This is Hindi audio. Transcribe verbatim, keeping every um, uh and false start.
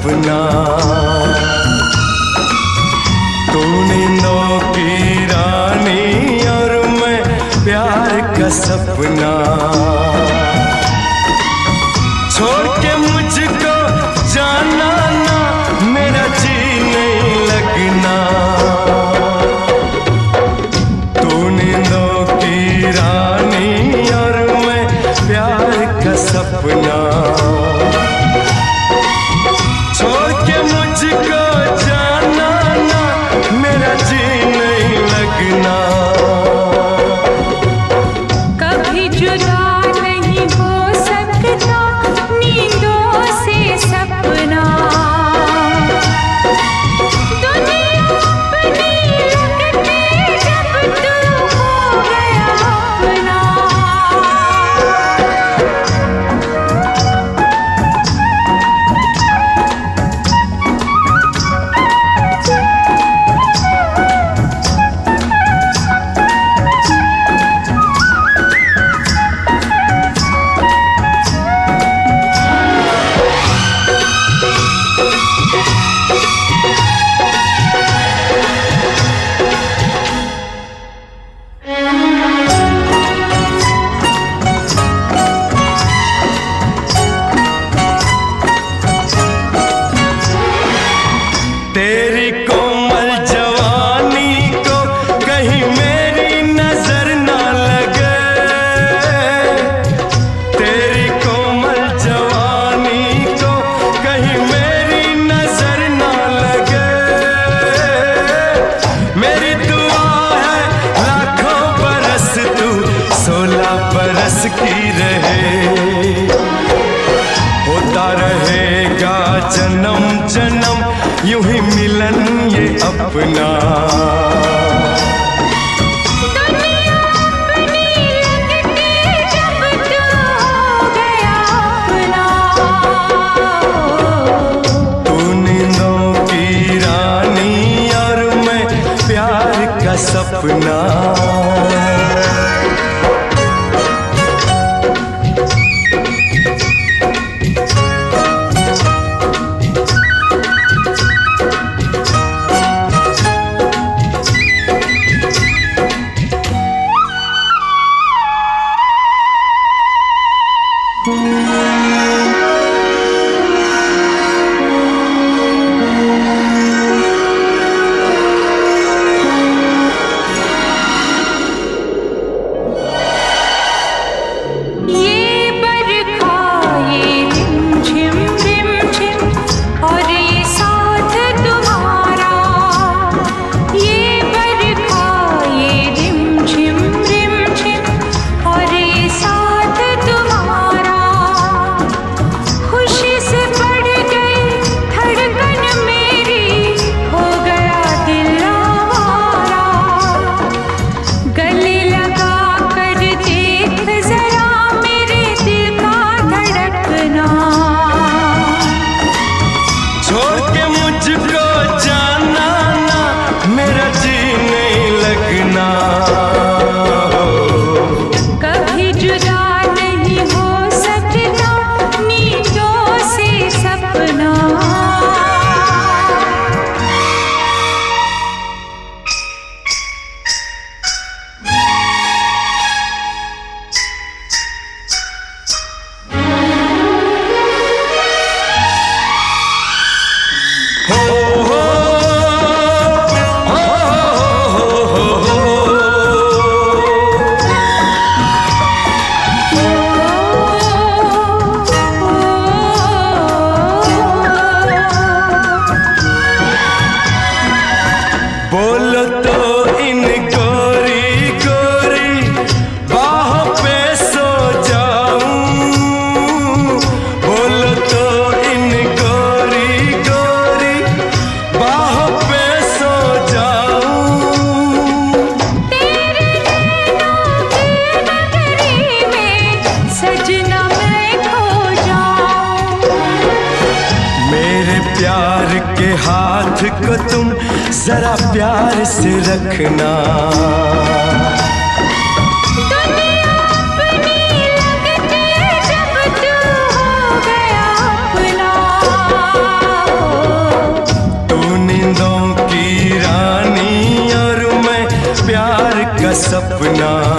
सपना, तू नींदों की रानी और मैं प्यार का सपना। छोड़ के मुझको जाना ना, मेरा जी नहीं लगना। तू नींदों की रानी और मैं प्यार का सपना। छोड़ के मुझको जाना ना, मेरा जी नहीं लगना। कभी जुदा नहीं हो सकता नींदों से सपना। दुनिया अपनी लगती जब तू हो गया अपना। तेरी कोमल जवानी को कहीं मेरी नजर ना लगे। तेरी कोमल जवानी को कहीं मेरी नजर ना लगे। मेरी दुआ है लाखों बरस तू सोलह बरस की रहे। होता रहेगा जन्म जन्म यूं ही मिलन ये अपना। दुनिया अपनी लगती जब तू हो गया अपना। तू नींदों की रानी और मैं प्यार का सपना। ये बरखा ये रिमझिम रिमझिम और ये साथ तुम्हारा। ये बरखा ये रिमझिम रिमझिम और ये साथ तुम्हारा। खुशी से बढ़ गई धड़कन मेरी, हो गया दिल आवारा। गले लगा कर देख जरा मेरे दिल का धड़कना। छोड़ के मुझको जाना ना, मेरा जी नहीं लगना। कभी जुदा नहीं हो सकता नींदों से सपना। हो हो हो हो हो हो। बोलो तो इन गोरी गोरी बाहों पे सो जाऊं। बोलो तो इन गोरी गोरी बाहों पे सो जाऊं। तेरे नैनों की नगरी में सजना मैं खो जाऊं। मेरे प्यार के हाथ को तुम जरा प्यार से रखना। दुनिया अपनी लगती जब तू हो गया अपना। सपना